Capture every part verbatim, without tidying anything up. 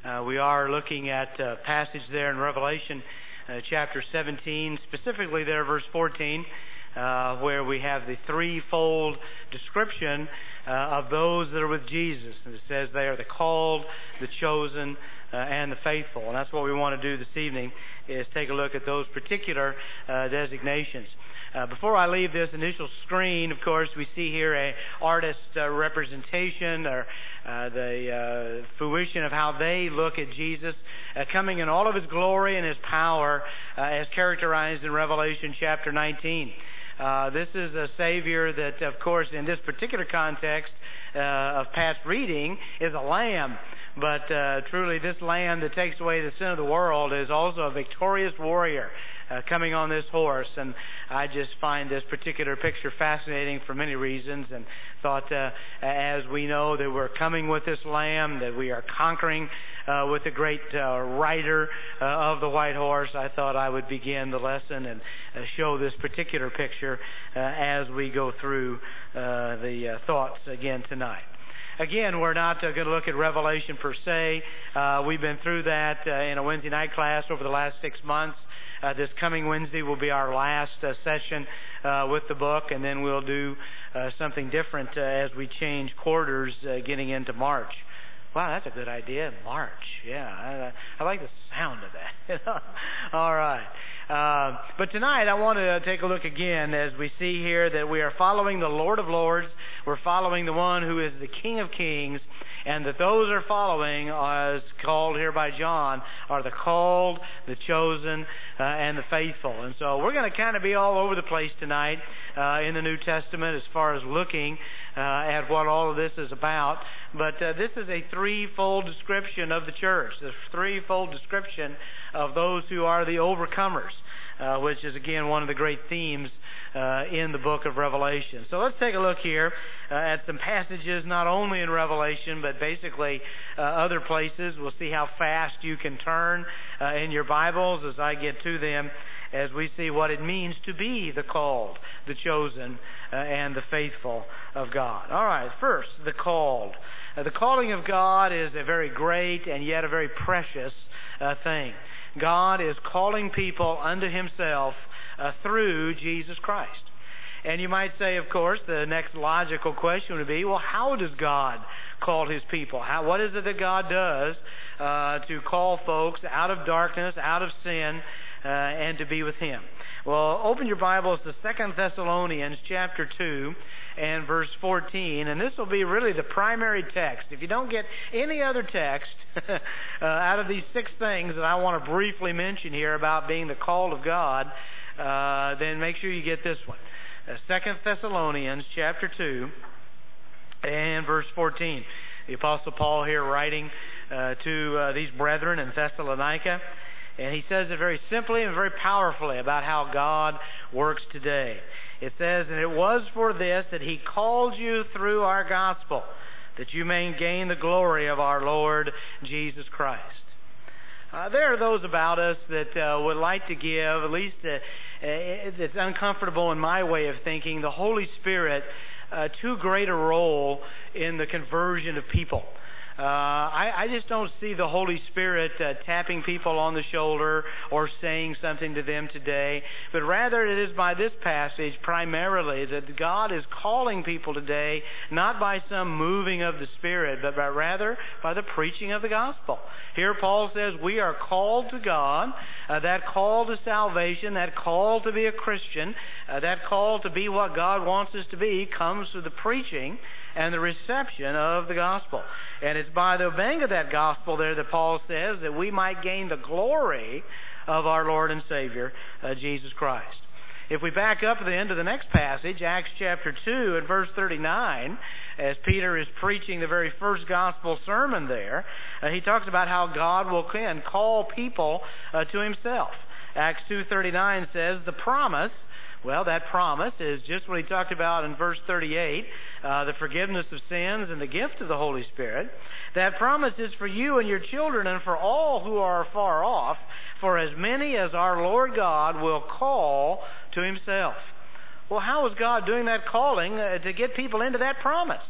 Uh, we are looking at a passage there in Revelation uh, chapter seventeen, specifically there verse fourteen, uh, where we have the threefold description uh, of those that are with Jesus. And it says they are the called, the chosen, uh, and the faithful. And that's what we want to do this evening, is take a look at those particular uh, designations. Uh, before I leave this initial screen, of course, we see here a artist uh, representation or uh, the uh, fruition of how they look at Jesus uh, coming in all of His glory and His power uh, as characterized in Revelation chapter nineteen. Uh, this is a Savior that, of course, in this particular context uh, of past reading, is a lamb. But uh, truly, this lamb that takes away the sin of the world is also a victorious warrior uh, coming on this horse. And I just find this particular picture fascinating for many reasons, and thought uh, as we know that we're coming with this lamb, that we are conquering uh, with the great uh, rider uh, of the white horse, I thought I would begin the lesson and uh, show this particular picture uh, as we go through uh, the uh, thoughts again tonight. Again, we're not uh, going to look at Revelation per se. Uh, we've been through that uh, in a Wednesday night class over the last six months. Uh, this coming Wednesday will be our last uh, session uh, with the book, and then we'll do uh, something different uh, as we change quarters uh, getting into March. Wow, that's a good idea. March, yeah. I, I like the sound of that. All right. Uh, but tonight I want to take a look again as we see here that we are following the Lord of Lords. We're following the one who is the King of Kings, and that those are following, as called here by John, are the called, the chosen, uh, and the faithful. And so we're going to kind of be all over the place tonight uh, in the New Testament as far as looking uh, at what all of this is about. But uh, this is a threefold description of the church, the threefold description of those who are the overcomers, uh, which is, again, one of the great themes uh, in the book of Revelation. So let's take a look here uh, at some passages, not only in Revelation, but basically uh, other places. We'll see how fast you can turn uh, in your Bibles as I get to them, as we see what it means to be the called, the chosen, uh, and the faithful of God. All right, first, the called. Uh, the calling of God is a very great and yet a very precious uh, thing. God is calling people unto Himself uh, through Jesus Christ. And you might say, of course, the next logical question would be, well, how does God call His people? How, what is it that God does uh, to call folks out of darkness, out of sin, uh, and to be with Him? Well, open your Bibles to Second Thessalonians chapter two and verse fourteen, and this will be really the primary text. If you don't get any other text uh, out of these six things that I want to briefly mention here about being the called of God, uh, then make sure you get this one. Uh, Second Thessalonians chapter two and verse fourteen. The Apostle Paul here writing uh, to uh, these brethren in Thessalonica, and he says it very simply and very powerfully about how God works today. It says, and it was for this that He called you through our gospel, that you may gain the glory of our Lord Jesus Christ. Uh, there are those about us that uh, would like to give, at least uh, it's uncomfortable in my way of thinking, the Holy Spirit uh, too great a role in the conversion of people. Uh, I, I just don't see the Holy Spirit uh, tapping people on the shoulder or saying something to them today, but rather it is by this passage primarily that God is calling people today, not by some moving of the Spirit, but by, rather by the preaching of the gospel. Here Paul says we are called to God. Uh, that call to salvation, that call to be a Christian, uh, that call to be what God wants us to be comes through the preaching and the reception of the gospel. And it's by the obeying of that gospel there that Paul says that we might gain the glory of our Lord and Savior, uh, Jesus Christ. If we back up to the end of the next passage, Acts chapter two and verse thirty-nine, as Peter is preaching the very first gospel sermon there, uh, he talks about how God will can call people uh, to Himself. Acts two thirty-nine says, the promise, well, that promise is just what he talked about in verse thirty-eight, uh, the forgiveness of sins and the gift of the Holy Spirit. That promise is for you and your children and for all who are far off, for as many as our Lord God will call to Himself. Well, how is God doing that calling uh, to get people into that promise?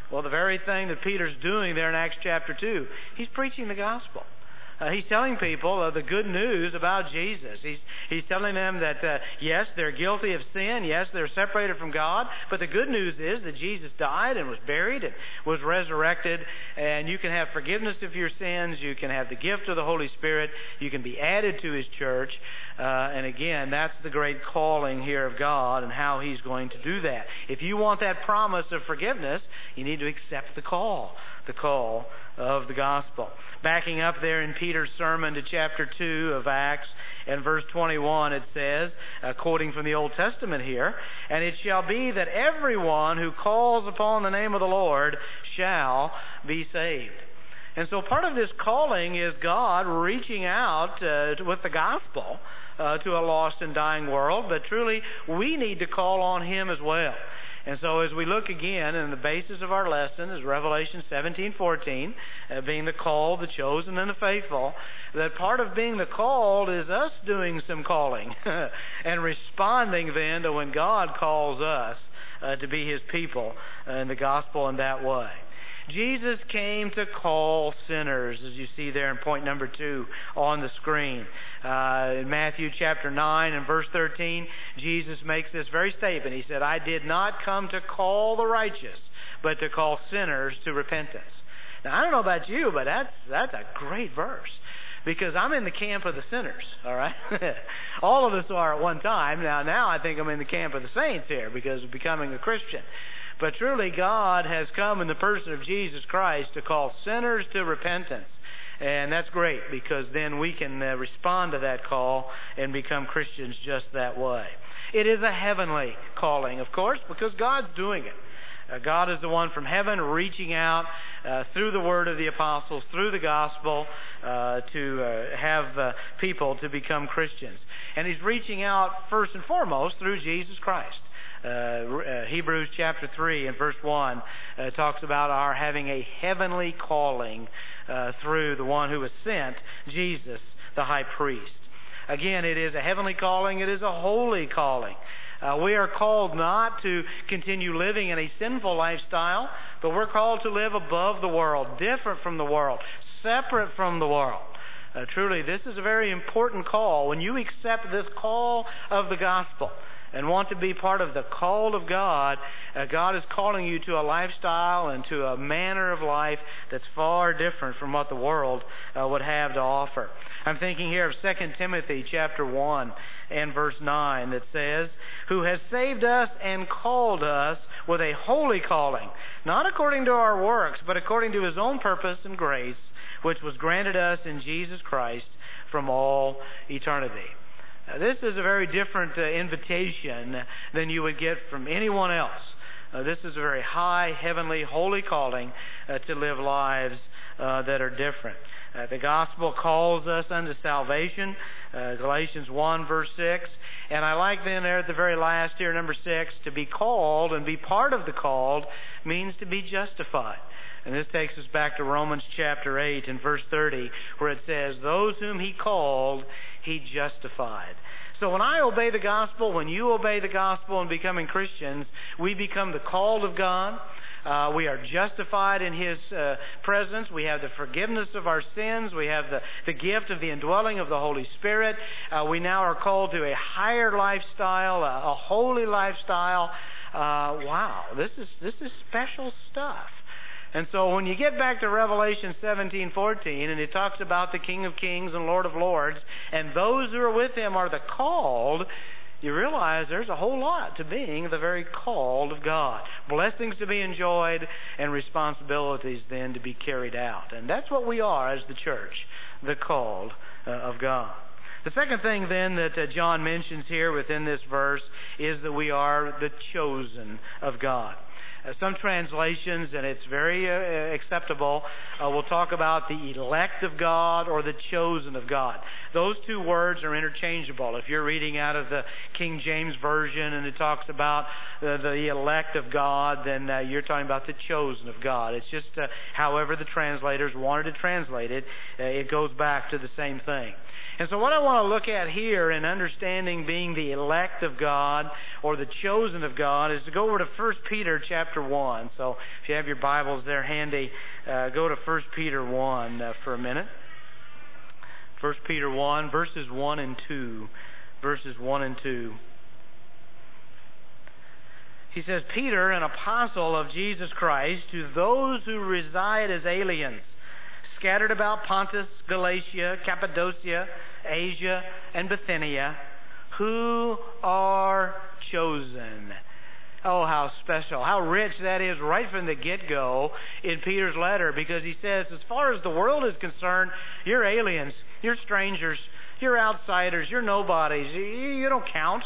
Well, the very thing that Peter's doing there in Acts chapter two, he's preaching the gospel. Uh, he's telling people uh, the good news about Jesus. He's he's telling them that, uh, yes, they're guilty of sin. Yes, they're separated from God. But the good news is that Jesus died and was buried and was resurrected. And you can have forgiveness of your sins. You can have the gift of the Holy Spirit. You can be added to His church. Uh, and again, that's the great calling here of God and how He's going to do that. If you want that promise of forgiveness, you need to accept the call, the call of the gospel. Backing up there in Peter's sermon to chapter two of Acts and verse twenty-one, it says, uh, quoting from the Old Testament here, "And it shall be that everyone who calls upon the name of the Lord shall be saved." And so part of this calling is God reaching out uh, with the gospel uh, to a lost and dying world, but truly we need to call on Him as well. And so as we look again, and the basis of our lesson is Revelation seventeen fourteen, uh, being the called, the chosen, and the faithful, that part of being the called is us doing some calling and responding then to when God calls us uh, to be His people uh, in the gospel in that way. Jesus came to call sinners, as you see there in point number two on the screen. Uh, in Matthew chapter nine and verse thirteen, Jesus makes this very statement. He said, "I did not come to call the righteous, but to call sinners to repentance." Now, I don't know about you, but that's that's a great verse, because I'm in the camp of the sinners, all right? All of us are at one time. Now, now I think I'm in the camp of the saints here because of becoming a Christian. But truly, God has come in the person of Jesus Christ to call sinners to repentance. And that's great, because then we can uh, respond to that call and become Christians just that way. It is a heavenly calling, of course, because God's doing it. Uh, God is the one from heaven reaching out uh, through the word of the apostles, through the gospel, uh, to uh, have uh, people to become Christians. And He's reaching out first and foremost through Jesus Christ. Uh, uh, Hebrews chapter three and verse one uh, talks about our having a heavenly calling uh, through the one who was sent, Jesus, the high priest. Again, it is a heavenly calling. It is a holy calling. Uh, we are called not to continue living in a sinful lifestyle, but we're called to live above the world, different from the world, separate from the world. Uh, truly, this is a very important call. When you accept this call of the gospel and want to be part of the call of God, uh, God is calling you to a lifestyle and to a manner of life that's far different from what the world uh, would have to offer. I'm thinking here of Second Timothy chapter one and verse nine that says, "Who has saved us and called us with a holy calling, not according to our works, but according to His own purpose and grace, which was granted us in Jesus Christ from all eternity." Uh, this is a very different uh, invitation than you would get from anyone else. Uh, this is a very high, heavenly, holy calling uh, to live lives uh, that are different. Uh, the gospel calls us unto salvation, uh, Galatians one verse six. And I like then there at the very last here, number six, to be called and be part of the called means to be justified. And this takes us back to Romans chapter eight and verse thirty, where it says, "Those whom He called, He justified." So when I obey the gospel, when you obey the gospel and becoming Christians, we become the called of God. Uh, we are justified in His uh, presence. We have the forgiveness of our sins. We have the, the gift of the indwelling of the Holy Spirit. Uh, we now are called to a higher lifestyle, a, a holy lifestyle. Uh, wow, this is this is special stuff. And so when you get back to Revelation seventeen fourteen, and it talks about the King of Kings and Lord of Lords, and those who are with Him are the called, you realize there's a whole lot to being the very called of God. Blessings to be enjoyed and responsibilities then to be carried out. And that's what we are as the church, the called uh, of God. The second thing then that uh, John mentions here within this verse is that we are the chosen of God. Uh, some translations, and it's very uh, acceptable, uh, will talk about the elect of God or the chosen of God. Those two words are interchangeable. If you're reading out of the King James Version and it talks about uh, the elect of God, then uh, you're talking about the chosen of God. It's just uh, however the translators wanted to translate it, uh, it goes back to the same thing. And so what I want to look at here in understanding being the elect of God or the chosen of God is to go over to First Peter chapter one. So if you have your Bibles there handy, uh, go to First Peter one uh, for a minute. First Peter one, verses one and two. Verses one and two. He says, Peter, an apostle of Jesus Christ, to those who reside as aliens, scattered about Pontus, Galatia, Cappadocia, Asia, and Bithynia, who are chosen. Oh, how special, how rich that is right from the get-go in Peter's letter, because he says, as far as the world is concerned, you're aliens, you're strangers, you're outsiders, you're nobodies, you, you don't count,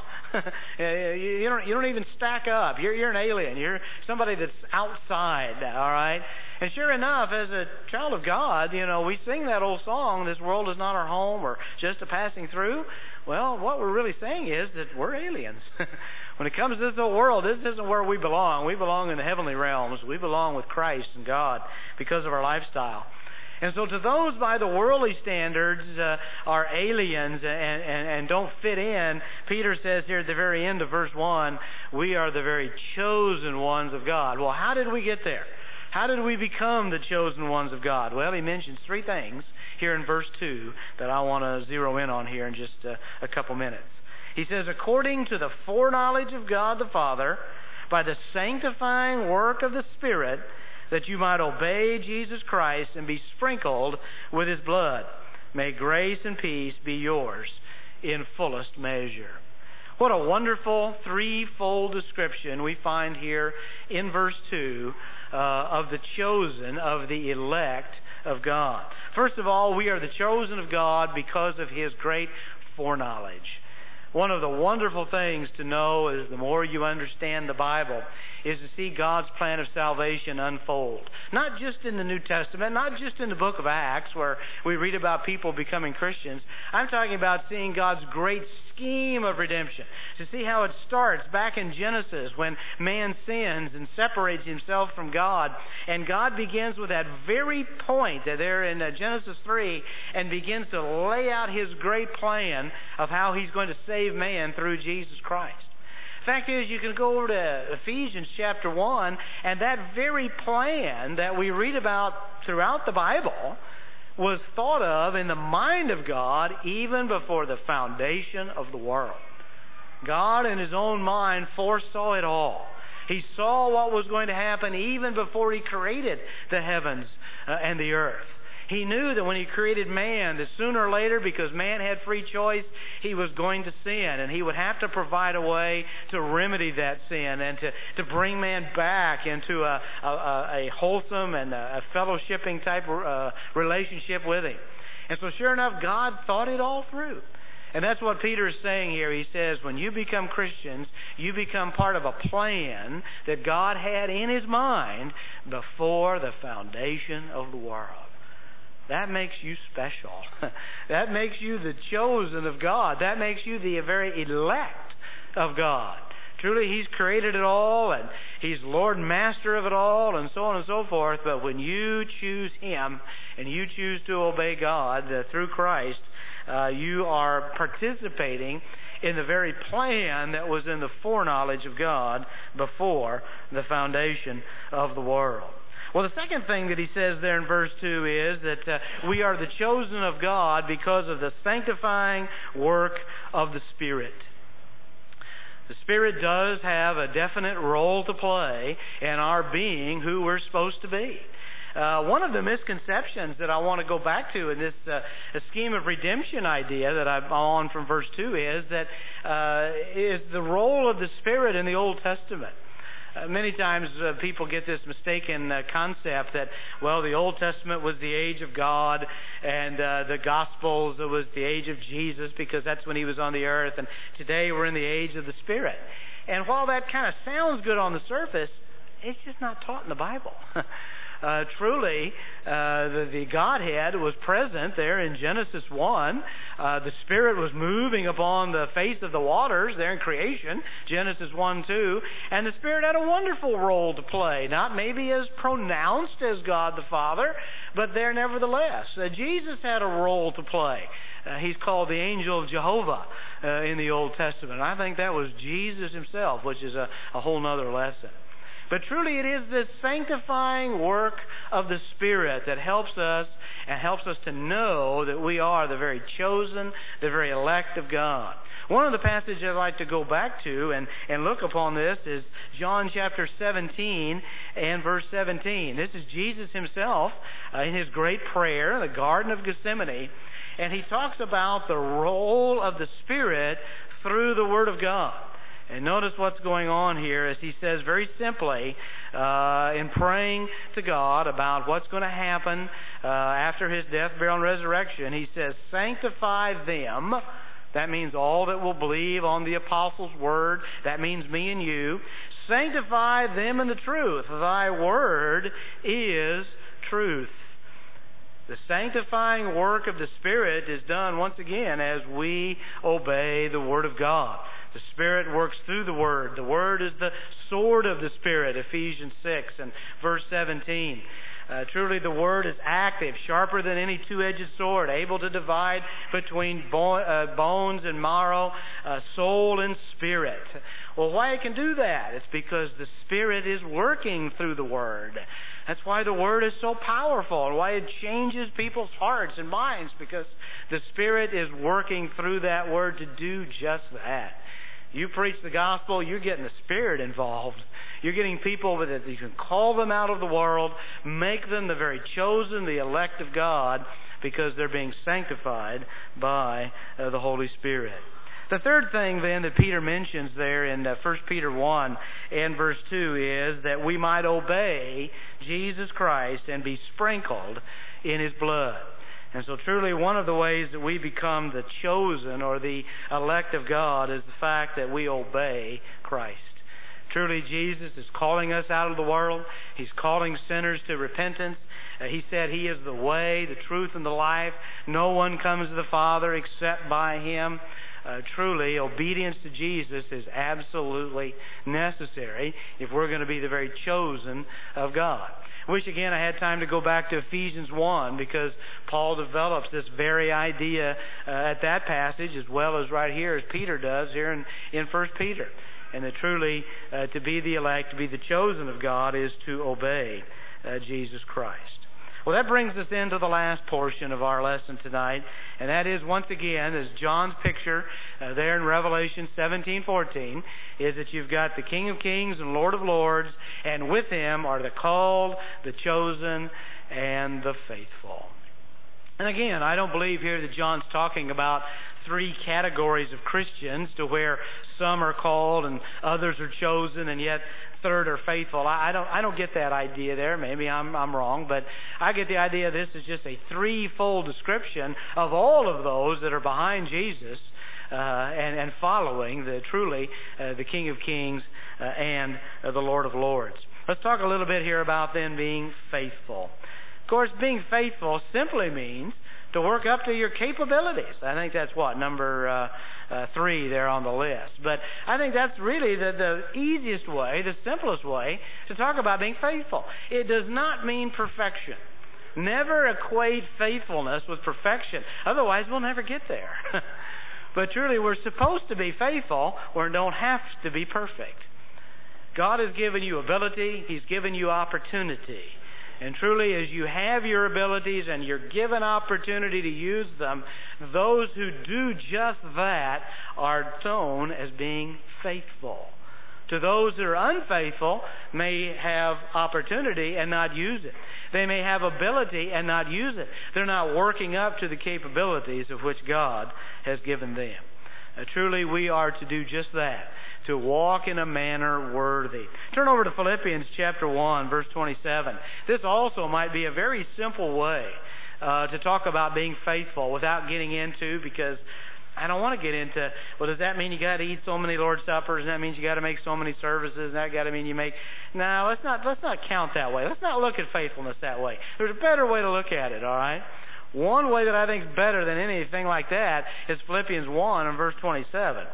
you don't you don't even stack up, you're, you're an alien, you're somebody that's outside, all right? And sure enough, as a child of God, you know, we sing that old song, this world is not our home or just a passing through. Well, what we're really saying is that we're aliens. When it comes to this old world, this isn't where we belong. We belong in the heavenly realms. We belong with Christ and God because of our lifestyle. And so to those by the worldly standards uh, are aliens and, and, and don't fit in, Peter says here at the very end of verse one, we are the very chosen ones of God. Well, how did we get there? How did we become the chosen ones of God? Well, he mentions three things here in verse two that I want to zero in on here in just a, a couple minutes. He says, according to the foreknowledge of God the Father, by the sanctifying work of the Spirit, that you might obey Jesus Christ and be sprinkled with His blood. May grace and peace be yours in fullest measure. What a wonderful threefold description we find here in verse two uh, of the chosen, of the elect of God. First of all, we are the chosen of God because of His great foreknowledge. One of the wonderful things to know is the more you understand the Bible is to see God's plan of salvation unfold. Not just in the New Testament, not just in the book of Acts where we read about people becoming Christians. I'm talking about seeing God's great scheme of redemption. To see how it starts back in Genesis when man sins and separates himself from God. And God begins with that very point that there in Genesis three and begins to lay out His great plan of how He's going to save man through Jesus Christ. Fact is, you can go over to Ephesians chapter one, and that very plan that we read about throughout the Bible was thought of in the mind of God even before the foundation of the world. God in His own mind foresaw it all. He saw what was going to happen even before He created the heavens uh, and the earth. He knew that when He created man, that sooner or later, because man had free choice, he was going to sin. And He would have to provide a way to remedy that sin and to, to bring man back into a, a, a wholesome and a fellowshipping type uh, relationship with Him. And so sure enough, God thought it all through. And that's what Peter is saying here. He says, when you become Christians, you become part of a plan that God had in His mind before the foundation of the world. That makes you special. That makes you the chosen of God. That makes you the very elect of God. Truly, He's created it all, and He's Lord and Master of it all, and so on and so forth. But when you choose Him, and you choose to obey God uh, through Christ, uh, you are participating in the very plan that was in the foreknowledge of God before the foundation of the world. Well, the second thing that he says there in verse two is that uh, we are the chosen of God because of the sanctifying work of the Spirit. The Spirit does have a definite role to play in our being who we're supposed to be. Uh, one of the misconceptions that I want to go back to in this uh, scheme of redemption idea that I'm on from verse two is that uh, is the role of the Spirit in the Old Testament. Uh, many times uh, people get this mistaken uh, concept that, well, the Old Testament was the age of God and uh, the Gospels it was the age of Jesus because that's when He was on the earth, and today we're in the age of the Spirit. And while that kind of sounds good on the surface, it's just not taught in the Bible. Uh, truly, uh, the, the Godhead was present there in Genesis one. Uh, the Spirit was moving upon the face of the waters there in creation, Genesis one two. And the Spirit had a wonderful role to play. Not maybe as pronounced as God the Father, but there nevertheless. Uh, Jesus had a role to play. uh, he's called the angel of Jehovah uh, in the Old Testament. And I think that was Jesus himself, which is a, a whole nother lesson. But truly it is this sanctifying work of the Spirit that helps us and helps us to know that we are the very chosen, the very elect of God. One of the passages I'd like to go back to and, and look upon this is John chapter seventeen and verse seventeen. This is Jesus himself uh, in his great prayer in the Garden of Gethsemane. And he talks about the role of the Spirit through the Word of God. And notice what's going on here as he says very simply uh, in praying to God about what's going to happen uh, after his death, burial, and resurrection. He says, sanctify them. That means all that will believe on the apostles' word. That means me and you. Sanctify them in the truth. Thy word is truth. The sanctifying work of the Spirit is done once again as we obey the Word of God. The Spirit works through the Word. The Word is the sword of the Spirit, Ephesians six and verse seventeen. Uh, truly the Word is active, sharper than any two-edged sword, able to divide between bo- uh, bones and marrow, uh, soul and spirit. Well, why it can do that? It's because the Spirit is working through the Word. That's why the Word is so powerful and why it changes people's hearts and minds, because the Spirit is working through that Word to do just that. You preach the gospel, you're getting the Spirit involved. You're getting people that you can call them out of the world, make them the very chosen, the elect of God, because they're being sanctified by uh, the Holy Spirit. The third thing then that Peter mentions there in uh, First Peter one and verse two is that we might obey Jesus Christ and be sprinkled in His blood. And so truly one of the ways that we become the chosen or the elect of God is the fact that we obey Christ. Truly Jesus is calling us out of the world. He's calling sinners to repentance. Uh, he said He is the way, the truth, and the life. No one comes to the Father except by Him. Uh, truly, obedience to Jesus is absolutely necessary if we're going to be the very chosen of God. Wish again I had time to go back to Ephesians one, because Paul develops this very idea uh, at that passage as well as right here as Peter does here in, in First Peter. And that truly uh, to be the elect, to be the chosen of God is to obey uh, Jesus Christ. Well, that brings us into the last portion of our lesson tonight, and that is once again, as John's picture uh, there in Revelation seventeen fourteen, is that you've got the King of Kings and Lord of Lords, and with Him are the called, the chosen, and the faithful. And again, I don't believe here that John's talking about three categories of Christians, to where some are called and others are chosen, and yet third are faithful. I, I don't I don't get that idea there. Maybe I'm I'm wrong, but I get the idea this is just a threefold description of all of those that are behind Jesus uh, and and following the truly uh, the King of Kings uh, and uh, the Lord of Lords. Let's talk a little bit here about then being faithful. Of course, being faithful simply means to work up to your capabilities. I think that's what, number uh, uh, three there on the list. But I think that's really the, the easiest way, the simplest way to talk about being faithful. It does not mean perfection. Never equate faithfulness with perfection. Otherwise, we'll never get there. But truly, we're supposed to be faithful or don't have to be perfect. God has given you ability. He's given you opportunity. And truly, as you have your abilities and you're given opportunity to use them, those who do just that are known as being faithful. To those that are unfaithful may have opportunity and not use it. They may have ability and not use it. They're not working up to the capabilities of which God has given them. Uh, truly, we are to do just that, to walk in a manner worthy. Turn over to Philippians chapter one, verse twenty-seven. This also might be a very simple way uh, to talk about being faithful without getting into, because I don't want to get into, well, does that mean you got to eat so many Lord's Suppers, and that means you got to make so many services, and that got to mean you make... No, let's not, let's not count that way. Let's not look at faithfulness that way. There's a better way to look at it, all right? One way that I think is better than anything like that is Philippians one and verse twenty-seven.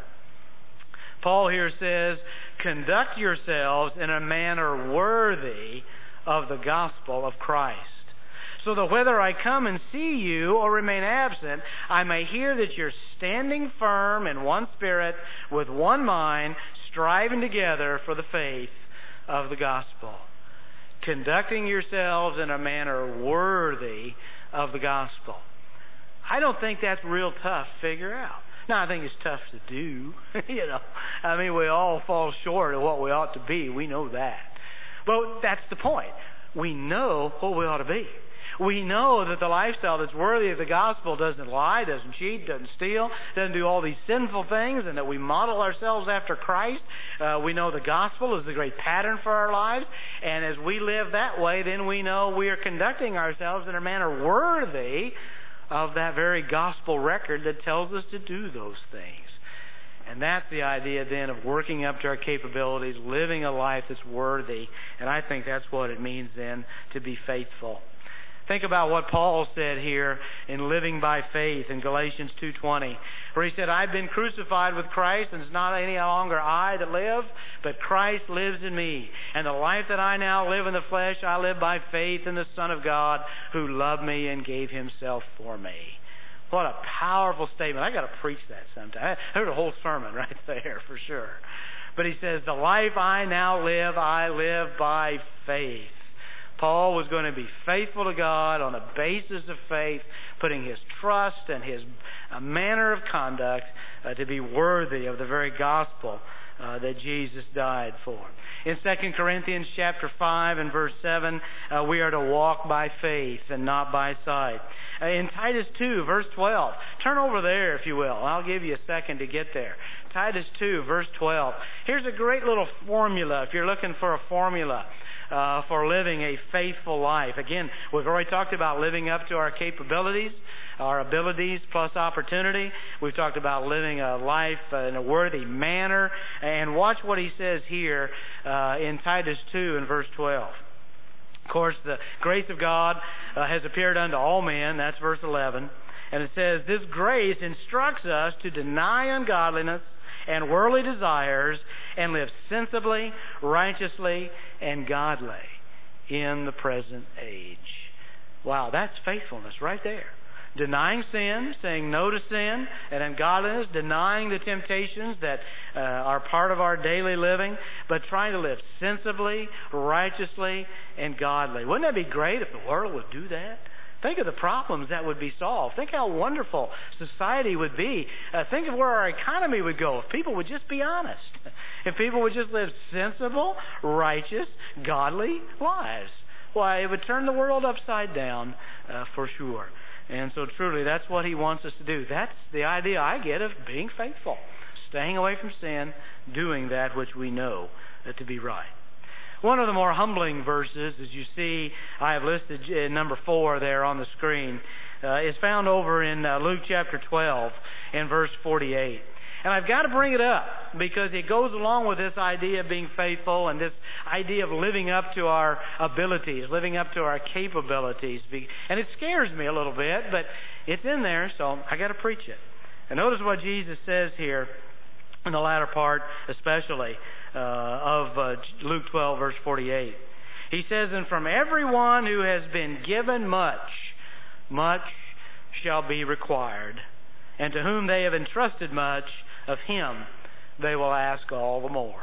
Paul here says, conduct yourselves in a manner worthy of the gospel of Christ. so that whether I come and see you or remain absent, I may hear that you're standing firm in one spirit, with one mind, striving together for the faith of the gospel, conducting yourselves in a manner worthy of the gospel. I don't think that's real tough to figure out. Now, I think it's tough to do. you know, I mean, we all fall short of what we ought to be. We know that. But that's the point. We know what we ought to be. We know that the lifestyle that's worthy of the gospel doesn't lie, doesn't cheat, doesn't steal, doesn't do all these sinful things, and that we model ourselves after Christ. Uh, we know the gospel is the great pattern for our lives, and as we live that way, then we know we are conducting ourselves in a manner worthy of that very gospel record that tells us to do those things. And that's the idea then of working up to our capabilities, living a life that's worthy, and I think that's what it means then to be faithful. Think about what Paul said here in Living by Faith in Galatians two twenty, where he said, I've been crucified with Christ, and it's not any longer I that live, but Christ lives in me. And the life that I now live in the flesh, I live by faith in the Son of God, who loved me and gave himself for me. What a powerful statement. I got to preach that sometime. I heard a whole sermon right there for sure. But he says, the life I now live, I live by faith. Paul was going to be faithful to God on the basis of faith, putting his trust and his uh, manner of conduct uh, to be worthy of the very gospel uh, that Jesus died for. In Second Corinthians chapter five and verse seven, uh, we are to walk by faith and not by sight. Uh, in Titus two, verse twelve, turn over there if you will. I'll give you a second to get there. Titus two, verse twelve. Here's a great little formula if you're looking for a formula Uh, for living a faithful life. Again, we've already talked about living up to our capabilities, our abilities plus opportunity. We've talked about living a life uh, in a worthy manner. And watch what he says here uh, in Titus two and verse twelve. Of course, the grace of God uh, has appeared unto all men. That's verse eleven. And it says, this grace instructs us to deny ungodliness and worldly desires, and live sensibly, righteously, and godly in the present age. Wow, that's faithfulness right there. Denying sin, saying no to sin and ungodliness, denying the temptations that uh, are part of our daily living, but trying to live sensibly, righteously, and godly. Wouldn't that be great if the world would do that? Think of the problems that would be solved. Think how wonderful society would be. Uh, think of where our economy would go if people would just be honest. If people would just live sensible, righteous, godly lives. Why, it would turn the world upside down uh, for sure. And so truly, that's what he wants us to do. That's the idea I get of being faithful. Staying away from sin, doing that which we know uh, to be right. One of the more humbling verses, as you see, I have listed in number four there on the screen, uh, is found over in uh, Luke chapter twelve and verse forty-eight. And I've got to bring it up because it goes along with this idea of being faithful and this idea of living up to our abilities, living up to our capabilities. And it scares me a little bit, but it's in there, so I got to preach it. And notice what Jesus says here in the latter part, especially uh, of uh, Luke twelve, verse forty-eight. He says, and from everyone who has been given much, much shall be required. And to whom they have entrusted much, of him they will ask all the more.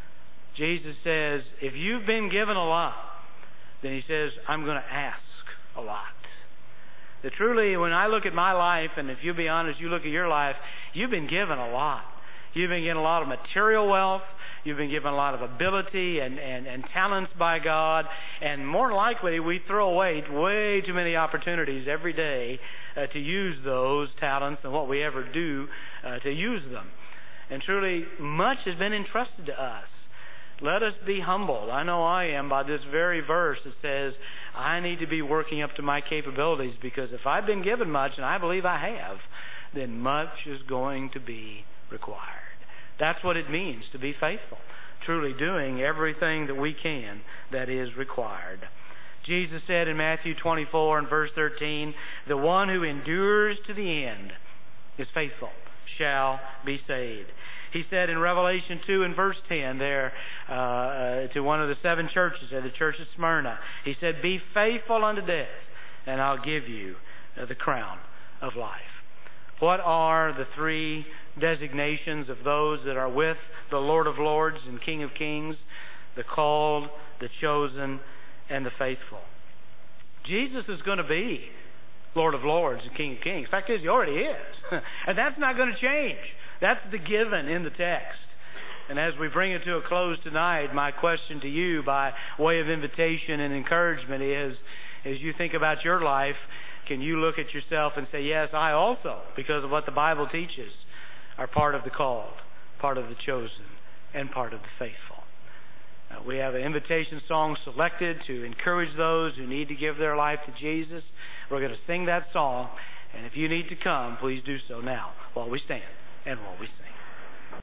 Jesus says, if you've been given a lot, then he says, I'm going to ask a lot. That truly, when I look at my life, and if you'll be honest, you look at your life, you've been given a lot. You've been given a lot of material wealth. You've been given a lot of ability and, and, and talents by God. And more than likely, we throw away way too many opportunities every day uh, to use those talents and what we ever do uh, to use them. And truly, much has been entrusted to us. Let us be humbled. I know I am by this very verse that says, I need to be working up to my capabilities, because if I've been given much, and I believe I have, then much is going to be required. That's what it means to be faithful. Truly doing everything that we can that is required. Jesus said in Matthew twenty-four and verse thirteen, the one who endures to the end is faithful, shall be saved. He said in Revelation two and verse ten there uh, uh, to one of the seven churches at the church of Smyrna, he said, be faithful unto death, and I'll give you uh, the crown of life. What are the three designations of those that are with the Lord of Lords and King of Kings? The called, the chosen, and the faithful. Jesus is going to be Lord of Lords and King of Kings. The fact is, He already is. And that's not going to change. That's the given in the text. And as we bring it to a close tonight, my question to you by way of invitation and encouragement is, as you think about your life, can you look at yourself and say, yes, I also, because of what the Bible teaches, are part of the called, part of the chosen, and part of the faithful. Uh, we have an invitation song selected to encourage those who need to give their life to Jesus. We're going to sing that song, and if you need to come, please do so now while we stand and while we sing.